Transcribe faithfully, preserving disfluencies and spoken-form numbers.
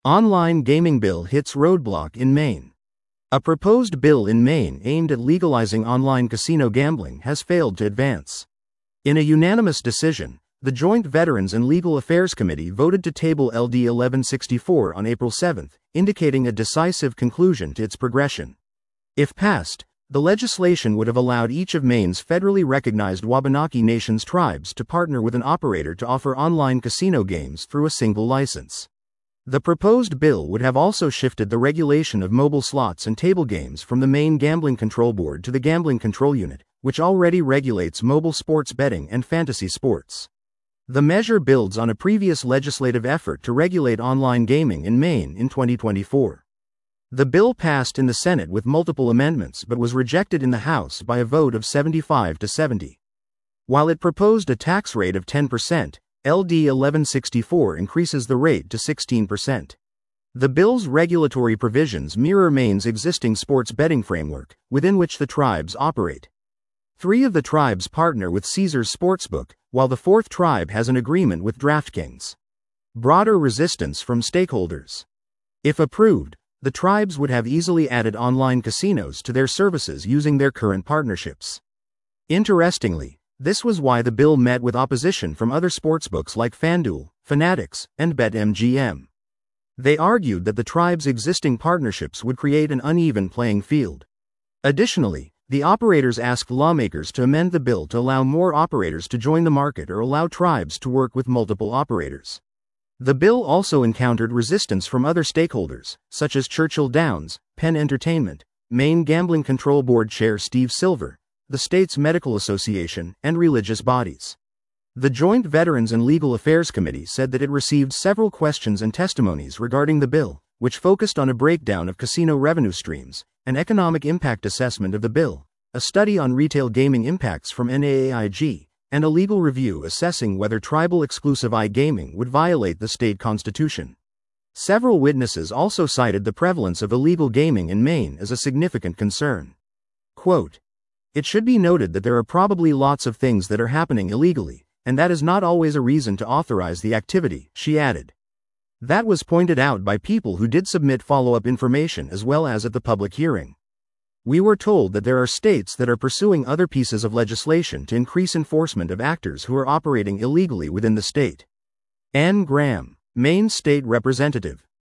Online gaming bill hits roadblock in Maine. A proposed bill in Maine aimed at legalizing online casino gambling has failed to advance. In a unanimous decision, the Joint Veterans and Legal Affairs Committee voted to table L D eleven sixty-four on April seventh, indicating a decisive conclusion to its progression. If passed, the legislation would have allowed each of Maine's federally recognized Wabanaki Nation's tribes to partner with an operator to offer online casino games through a single license. The proposed bill would have also shifted the regulation of mobile slots and table games from the Maine Gambling Control Board to the Gambling Control Unit, which already regulates mobile sports betting and fantasy sports. The measure builds on a previous legislative effort to regulate online gaming in Maine in twenty twenty-four. The bill passed in the Senate with multiple amendments but was rejected in the House by a vote of seventy-five to seventy. While it proposed a tax rate of ten percent, L D eleven sixty-four increases the rate to sixteen percent. The bill's regulatory provisions mirror Maine's existing sports betting framework, within which the tribes operate. Three of the tribes partner with Caesars Sportsbook, while the fourth tribe has an agreement with DraftKings. Broader resistance from stakeholders. If approved, the tribes would have easily added online casinos to their services using their current partnerships. Interestingly, this was why the bill met with opposition from other sportsbooks like FanDuel, Fanatics, and BetMGM. They argued that the tribe's existing partnerships would create an uneven playing field. Additionally, the operators asked lawmakers to amend the bill to allow more operators to join the market or allow tribes to work with multiple operators. The bill also encountered resistance from other stakeholders, such as Churchill Downs, Penn Entertainment, Maine Gambling Control Board Chair Steve Silver, the state's medical association, and religious bodies. The Joint Veterans and Legal Affairs Committee said that it received several questions and testimonies regarding the bill, which focused on a breakdown of casino revenue streams, an economic impact assessment of the bill, a study on retail gaming impacts from N A A I G, and a legal review assessing whether tribal exclusive iGaming would violate the state constitution. Several witnesses also cited the prevalence of illegal gaming in Maine as a significant concern. Quote, "It should be noted that there are probably lots of things that are happening illegally, and that is not always a reason to authorize the activity," she added. That was pointed out by people who did submit follow-up information as well as at the public hearing. "We were told that there are states that are pursuing other pieces of legislation to increase enforcement of actors who are operating illegally within the state." Ann Graham, Maine State Representative.